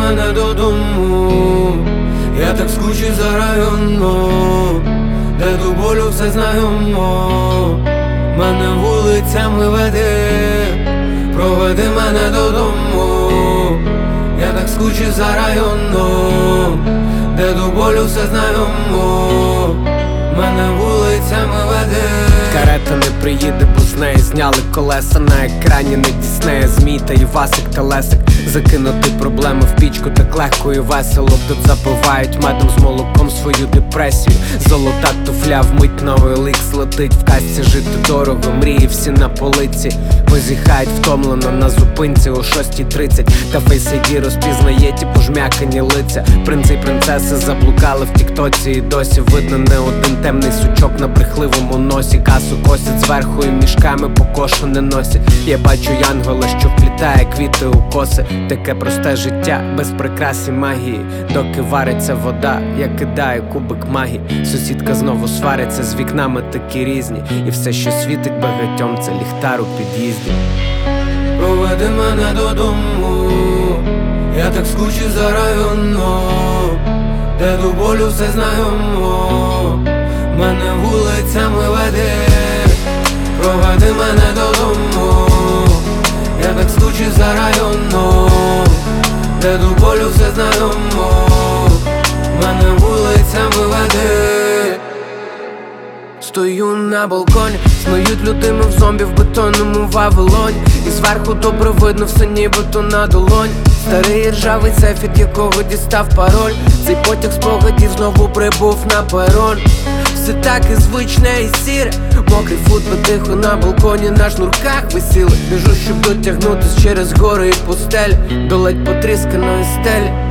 мене додому, я так скучив за районом, де до болю все знайомо. Мене вулицями веде, проведи мене додому, я так скучив за районом, де до болю все знайомо. Мене вулицями веде. Карета не приїде, бо з неї зняли колеса. На екрані не Діснея, Змій та Івасик та Лесик. Закинути проблеми в пічку так легко і весело. Тут запивають медом з молоком свою депресію. Золота туфля, вмить новий ликс летить. В касті жити дорого, мрії всі на полиці. Позіхають втомлено на зупинці о 6:30. Та Face ID розпізнає ті пожмякані лиця. Принци й принцеси заблукали в тіктоці, і досі видно не один темний сучок на брехливому носі. Касу косять зверху і мішками по кошу не носять. Я бачу янгола, що вплітає квіти у коси. Таке просте життя, без прикрас і магії. Доки вариться вода, я кидаю кубик магії. Сусідка знову свариться, з вікнами такі різні. І все, що світить багатьом, це ліхтар у під'їзді. Проведи мене додому, я так скучив за районом, де до болю все знайомо. Мене вулицями веде, проведи мене додому, я так скучив за районом, де до болю все знайомо. Мене вулицями веде. Стою на балконі, снують людьми в зомбі в бетонному Вавилоні. І зверху добре видно все нібито на долоні. Старий ржавий сейф, від якого дістав пароль. Цей потяг спогадів знову прибув на перон. Все так і звичне і сіре. Мокрий футбол тихо на балконі на шнурках висіли. Біжу, щоб дотягнутись через гори і пустелі до ледь потрісканої стелі.